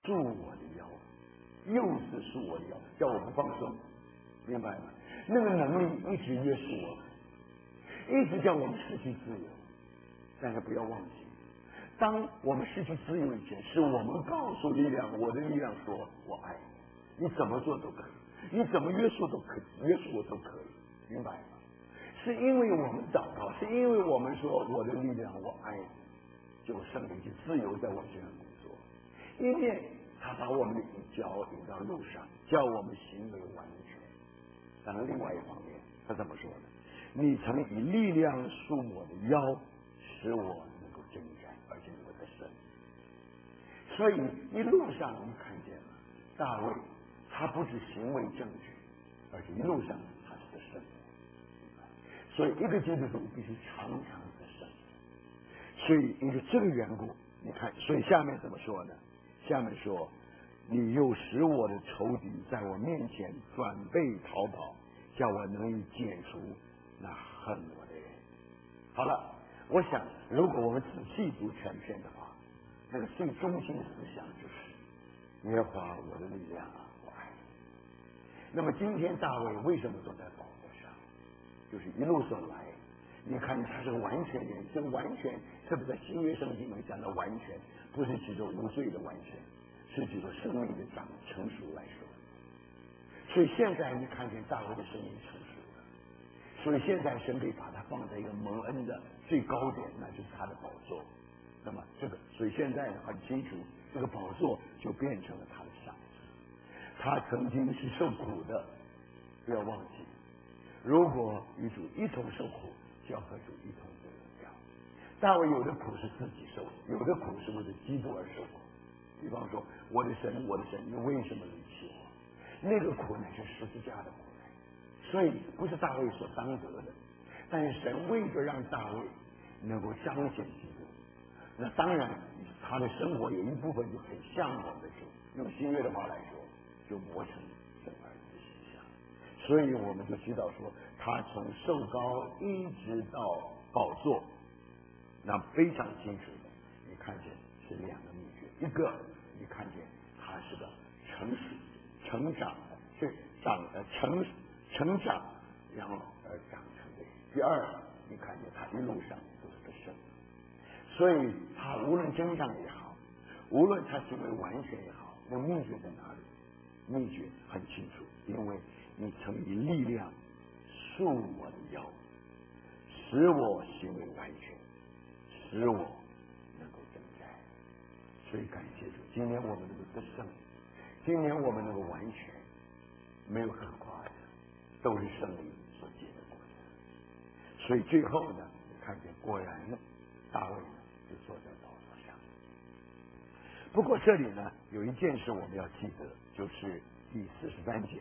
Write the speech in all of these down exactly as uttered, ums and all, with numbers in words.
束我的腰，又是束我的腰，叫我不放松，明白吗？那个能力一直约束我们，一直叫我们失去自由。但是不要忘记，当我们失去自由以前，是我们告诉力量，我的力量说我爱你，你怎么做都可以，你怎么约束都可以，约束我都可以，明白吗？是因为我们祷告，是因为我们说我的力量我爱你，就圣灵就自由在我身上工作。一面他把我们的脚引到路上，叫我们行为完全。当然另外一方面他怎么说呢？你曾以力量束我的腰，使我能够征战，而且我的胜。所以一路上你看见了大卫，他不止行为正确，而且一路上他是个胜。所以一个基督徒必须常常的胜。所以因为这个缘故，你看，所以下面怎么说呢？下面说，你又使我的仇敌在我面前转背逃跑，叫我能以解除那恨我的人。好了，我想如果我们仔细读全篇的话，那个最中心思想就是耶和华我的力量啊，我爱你。那么今天大卫为什么坐在宝座上？就是一路走来，你看他是个完全人，这个完全是不是在新约圣经里面讲的完全，不是指着无罪的完全，是指着生命的长成熟来说。所以现在你看见大卫的生命成熟了，所以现在神可以把他放在一个蒙恩的最高点，那就是他的宝座。那么这个，所以现在很清楚，这个宝座就变成了他的上司。他曾经是受苦的，不要忘记，如果与主一同受苦，就要和主一同得荣耀。大卫有的苦是自己受，有的苦是为了基督而受苦。比方说，我的神，我的神，你为什么离弃我？那个苦乃是十字架的苦难，所以不是大卫所当得的。但是神为着让大卫能够彰显基督，那当然他的生活有一部分就很向往的主，用新约的话来说，就磨成神儿子的形象。所以我们就知道说，他从受膏一直到宝座，那非常清楚的，你看见是两个秘诀。一个你看见他是个成熟、成长的，是长的成成长，然后而长成的人。第二，你看见他一路上都是个胜，所以他无论征战也好，无论他行为完全也好，那秘诀在哪里？秘诀很清楚，因为你曾以力量束我的腰，使我行为完全，使我能够征战。所以感谢主，今天我们能够得胜，今天我们能够完全，没有可夸的，都是胜利所结的果子。所以最后呢，你看见果然大卫呢就坐在宝座上。不过这里呢有一件事我们要记得，就是第四十三节。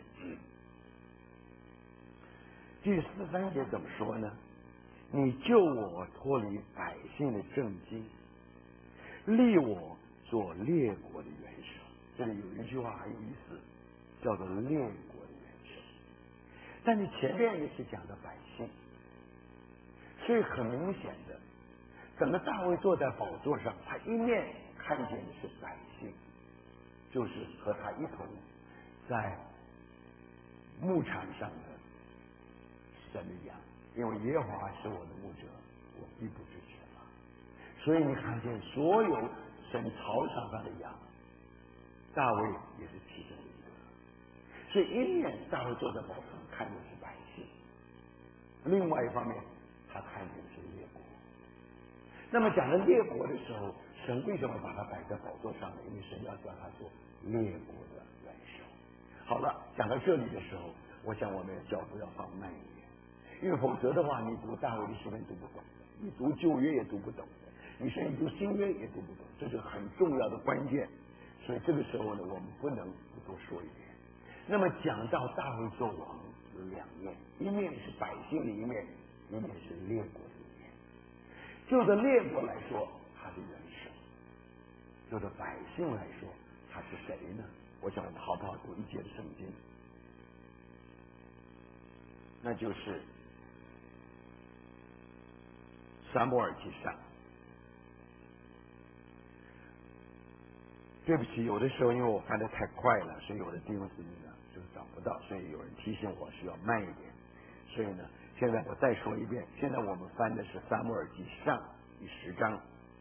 第四十三节怎么说呢？你救我脱离百姓的政绩，立我做列国的元首。这里有一句话很有意思，叫做列国的元首。但是前面也是讲的百姓，所以很明显的，整个大卫坐在宝座上，他一面看见的是百姓，就是和他一同在牧场上的神的羊，因为耶和华是我的牧者，我必不致缺乏。所以你看见所有神草场上的羊，大卫也是其中的一个。所以一面大卫坐在宝座上看的是百姓，另外一方面他看见的是列国。那么讲到列国的时候，神为什么把他摆在宝座上呢？因为神要叫他做列国的元首。好了，讲到这里的时候，我想我们的脚步要放慢一点，因为否则的话，你读大卫的诗篇读不懂的，你读旧约也读不懂的，你甚至读新约也读不懂，这是很重要的关键。所以这个时候呢，我们不能不多说一点。那么讲到大卫做王有两面，一面是百姓的一面，一面是列国的一面。就着列国来说，他是元首；就着百姓来说，他是谁呢？我想我们好不好读一节的圣经？那就是撒母耳记上对不起，有的时候因为我翻得太快了，所以有的弟兄姊妹呢就找不到，所以有人提醒我需要慢一点。所以呢，现在我再说一遍，现在我们翻的是撒母耳记上第十章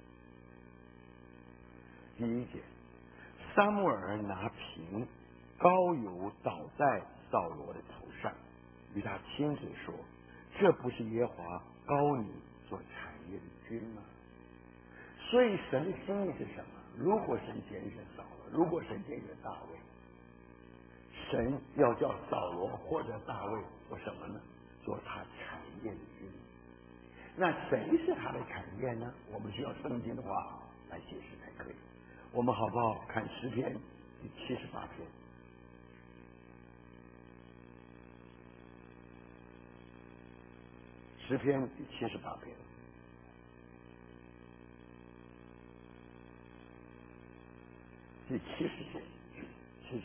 第一节。撒母耳拿瓶膏油倒在扫罗的头上，与他亲嘴说：“这不是耶和华膏你做产业的君吗？”所以神的心意是什么？如果神拣选扫罗，如果神拣选大卫，神要叫扫罗或者大卫做什么呢？做他产业的君。那谁是他的产业呢？我们需要圣经的话来解释才可以。我们好不好看诗篇第七十八篇？诗篇第七十八篇。第七十节，七十。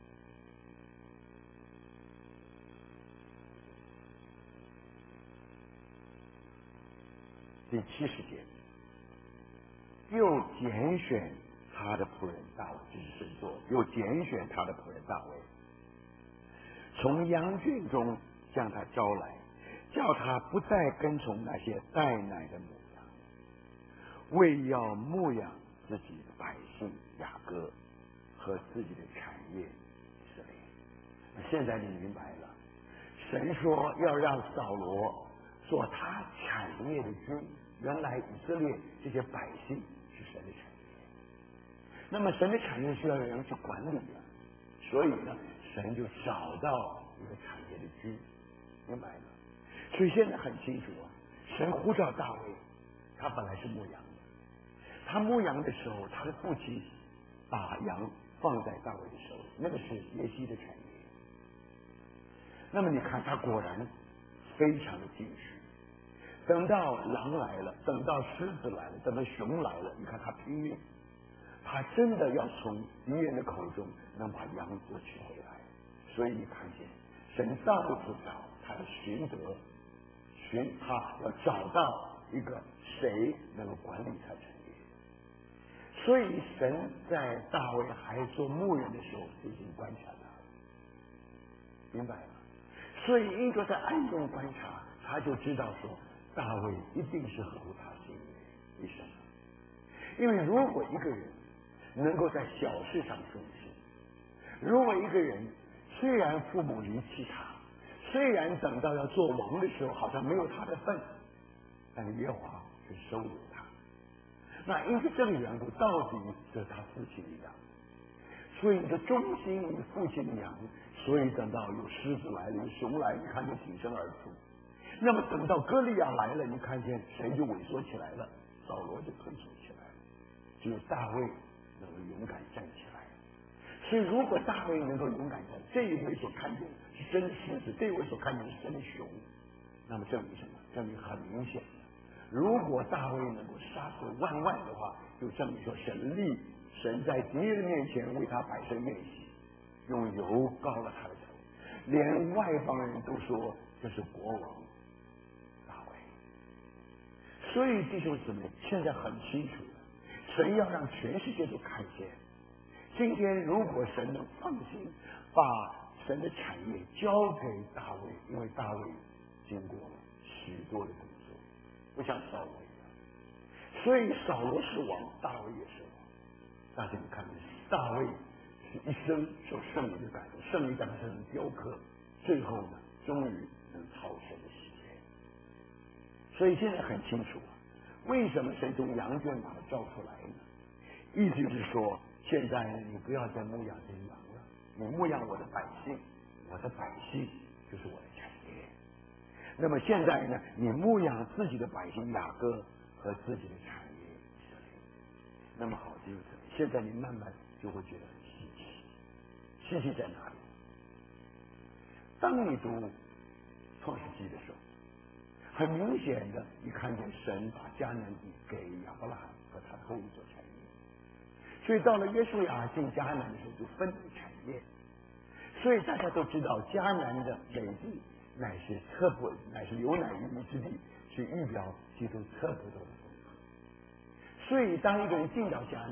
第七十节，又拣选他的仆人大卫，这是神做，又拣选他的仆人大卫，从羊圈中将他招来，叫他不再跟从那些带奶的母羊，为要牧养自己的百姓雅各和自己的产业以色列。现在你明白了，神说要让扫罗做他产业的君。原来以色列这些百姓是神的产业，那么神的产业需要有人去管理的，所以呢，神就找到一个产业的君，明白吗？所以现在很清楚啊，神呼召大卫，他本来是牧羊的，他牧羊的时候，他的父亲把羊放在大卫的手里，那个是耶西的产业。那么你看，他果然非常的进取。等到狼来了，等到狮子来了，等到熊来了，你看他拼命，他真的要从敌人的口中能把羊夺取回来。所以你看见神到处找，他要寻得，寻他要找到一个谁能够管理他产业。所以神在大卫还做牧人的时候就已经观察他，明白吗？所以因着在暗中观察，他就知道说大卫一定是合乎他心意。为什么？因为如果一个人能够在小事上顺心，如果一个人虽然父母离弃他，虽然等到要做王的时候好像没有他的份，但是耶和华却收留他。那因为这个缘故，到底是他父亲的羊，所以你的忠心于父亲的羊，所以等到有狮子来了，有熊来，你看就挺身而出。那么等到歌利亚来了，你看见谁就萎缩起来了，扫罗就退缩起来了，只有大卫能够勇敢站起来。所以如果大卫能够勇敢站，这一位所看见的是真的狮子，这一位所看见的是真的熊，那么证明什么？证明很明显的，如果大卫能够杀死万万的话，就证明说神力，神在敌人面前为他摆设宴席，用油膏了他的头，连外邦人都说这是国王大卫。所以弟兄姊妹，现在很清楚了，神要让全世界都看见，今天如果神能放心把神的产业交给大卫，因为大卫经过了许多的工作，不像扫罗一样，所以扫罗是王，大卫也是王。大家看看，大卫是一生受圣灵的感动，圣灵在他身上雕刻，最后呢，终于能超神的喜悦。所以现在很清楚啊，为什么神从羊圈把他召出来呢？意思就是说，现在呢，你不要再牧养这些羊了，你牧养我的百姓，我的百姓就是我的产业。那么现在呢，你牧养自己的百姓雅各和自己的产业以色列。那么好，就是现在你慢慢就会觉得很稀奇。稀奇在哪里？当你读创世纪的时候，很明显的，你看见神把迦南地给亚伯拉罕和他后裔做产业。所以到了约书亚进迦南的时候，就分产业。所以大家都知道，迦南的美地乃是测不乃是有奶与蜜之地，是预表基督测不到的风格。所以当一个人进到迦南，他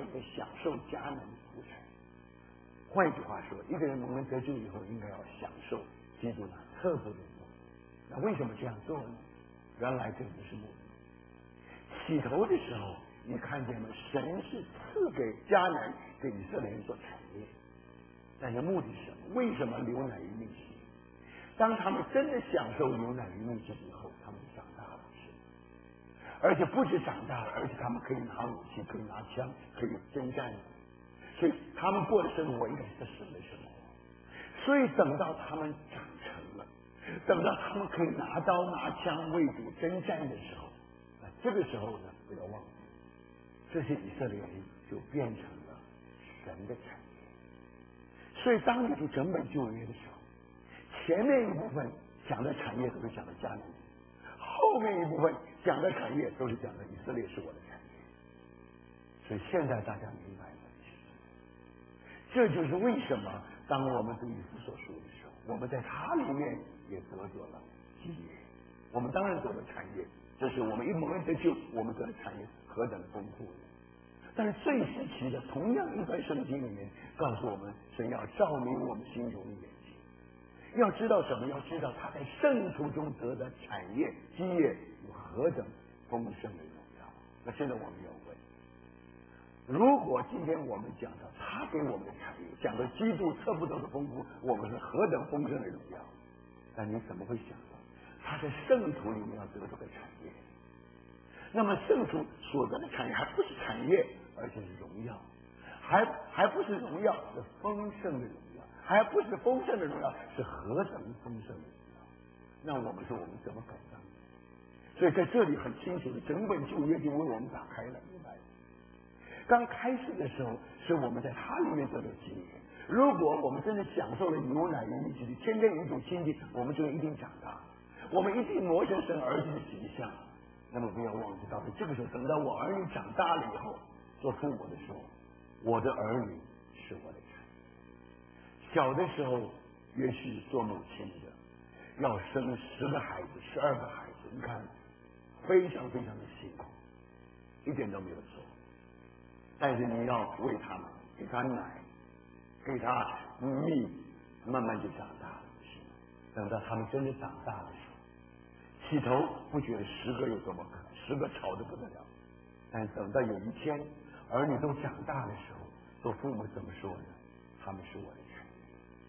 而且享受迦南的土产。换一句话说，一个人蒙恩得救以后，应该要享受基督那特殊的福。那为什么这样做呢？原来这不是目的。起头的时候，你看见了，神是赐给迦南给以色列人做产业，但是目的是什么？为什么流奶与蜜之地？当他们真的享受牛奶与蜜之地以后，他们长大了，是，而且不止长大了，而且他们可以拿武器，可以拿枪，可以征战，所以他们过的生活应该是神的生活。所以等到他们长成了，等到他们可以拿刀拿枪为主征战的时候，那这个时候呢，不要忘记，这些以色列人就变成了神的产业。所以当你读整本旧约的时候，前面一部分讲的产业都是讲的迦南地，后面一部分讲的产业都是讲的以色列是我的产业。所以现在大家明白了，这就是为什么当我们读以弗所书的时候，我们在它里面也得着了基业。我们当然得了产业，这是我们一蒙恩得救，我们得的产业何等丰富。但是最稀奇的，同样一段圣经里面告诉我们，神要照明我们心中的眼睛，要知道什么？要知道他在圣徒中得的产业基业有何等丰盛的荣耀。那现在我们要问，如果今天我们讲到他给我们的产业，讲到基督测不到的丰富，我们是何等丰盛的荣耀，但你怎么会想到他在圣徒里面要得这个产业？那么圣徒所得的产业还不是产业，而且是荣耀，还还不是荣耀，是丰盛的荣耀，还不是丰盛的荣耀，是何等丰盛的荣耀。那我们说我们怎么搞的？所以在这里很清楚的，整本旧约就为我们打开了，明白？刚开始的时候是我们在它里面得到基业，如果我们真的享受了牛奶与蜜之地，天天与主亲近，我们就一定长大，我们一定磨成神儿子的形象。那么不要忘记，到了这个时候，等到我儿女长大了以后，做父母的时候，我的儿女是我的产业。小的时候，也许做母亲的要生十个孩子、十二个孩子，你看非常非常的辛苦，一点都没有错。但是你要喂他们，给他奶，给他蜜，慢慢就长大了。等到他们真的长大的时候，起头不觉得十个有多么可，十个吵得不得了。但等到有一天儿女都长大的时候，做父母怎么说呢？他们是我的产业。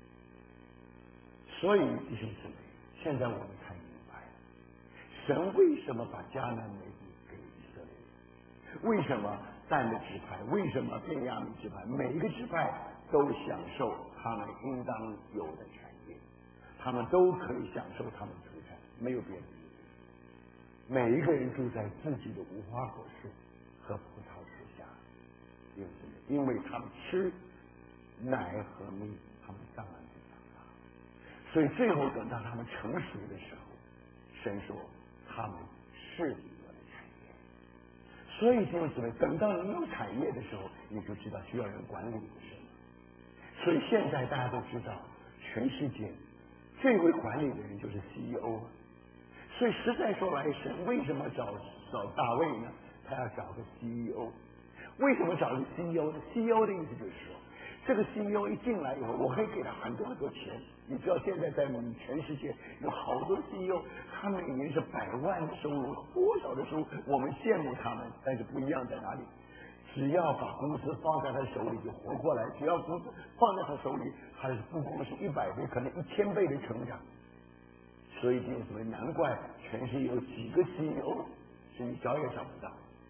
所以弟兄姊妹，现在我们才明白了，神为什么把迦南美地给以色列人？为什么但的支派？为什么便雅悯支派？每一个支派都享受他们应当有的产业，他们都可以享受他们的土产，没有别的。每一个人住在自己的无花果树和葡萄树下，因此，因为他们吃奶和蜜，他们当然就长大。所以最后等到他们成熟的时候，神说他们是我的产业。所以弟兄姊妹，等到你有产业的时候，你就知道需要人管理你的生活。所以现在大家都知道，全世界最会管理的人就是 C E O。所以实在说来，神为什么找找大卫呢？他要找个 C E O。为什么找个 C E O 呢 ？C E O 的意思就是说，这个 C E O 一进来以后，我可以给他很多很多钱。你知道现在在全世界有好多 C E O， 他每年是百万的收入，多少的收入，我们羡慕他们，但是不一样在哪里？只要把公司放在他手里就活过来，只要公司放在他手里，他是不光是一百倍，可能一千倍的成长。所以弟兄姊妹，难怪全世界有几个 C E O 是你找也找不到。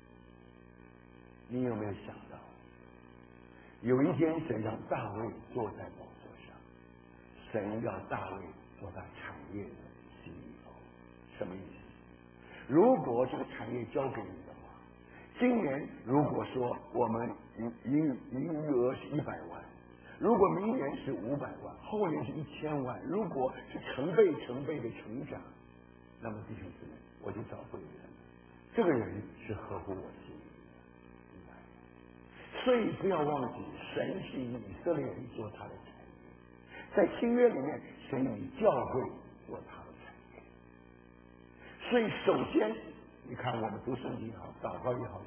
你有没有想到，有一天神让大卫坐在宝座上，神要大卫做他产业的 C E O， 什么意思？如果这个产业交给你的话，今年如果说我们营营营业额是一百万。如果明年是五百万，后年是一千万，如果是成倍成倍的成长，那么弟兄姊妹，我就找对人，这个人是合乎我心意的。所以不要忘记，神是以以色列人做他的产业，在新约里面，神以教会做他的产业。所以首先，你看我们读圣经也好，祷告也好，